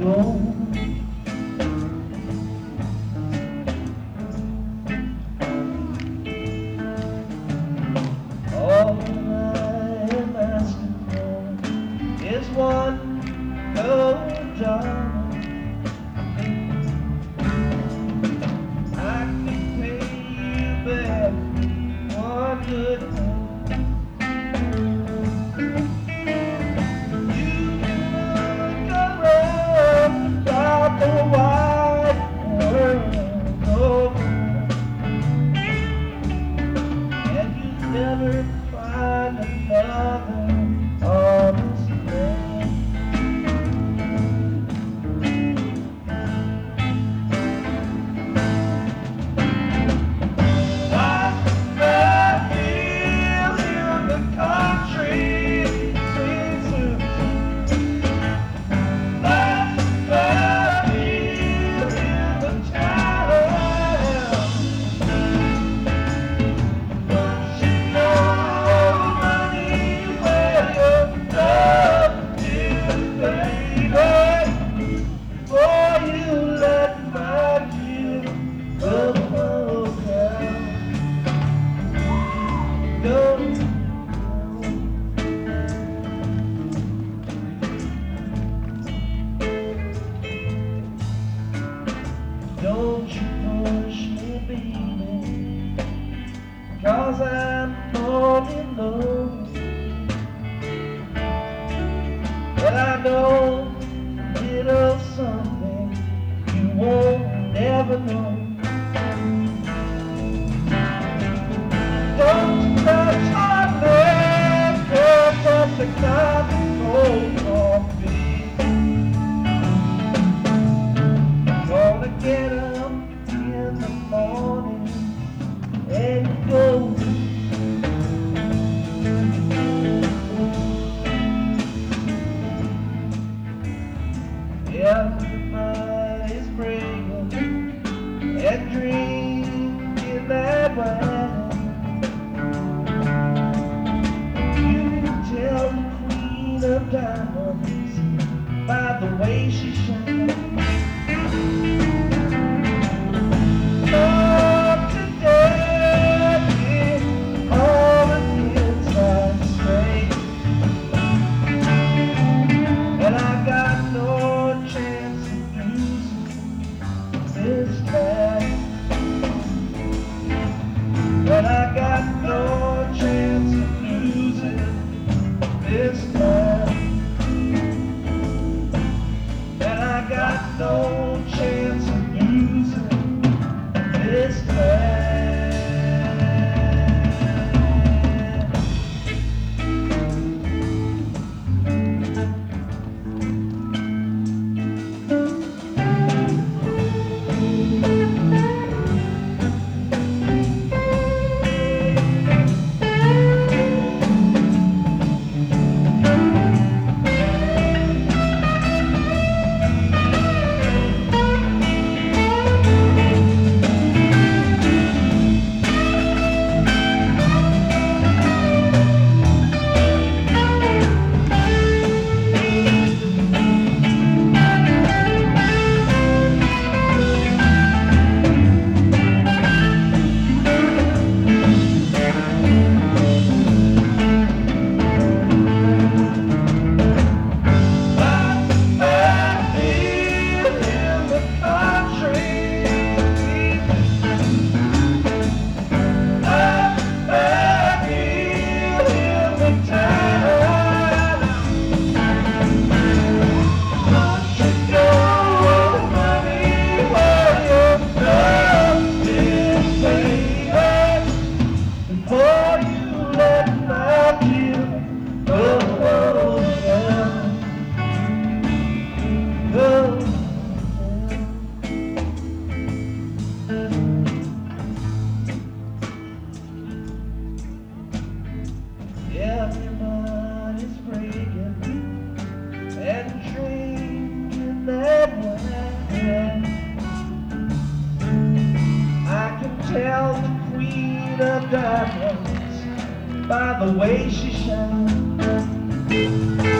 go. All I am asking for is one no job. I can pay you back one good thing. You can look around about the wide world over, and you never find another honest man. Don't you push me, baby, 'cause I'm falling low. But I know a little something you won't never know. Don't touch my leg, don't touch the coffee cold coffee. Gonna get up in the morning and go. Everybody's praying and drinking that wine. You can tell the queen of diamonds by the way she shines. But I got no chance of losing this time. And I got no chance of losing this time. Everybody's breaking and drinking that wine. I can tell the queen of diamonds by the way she shines.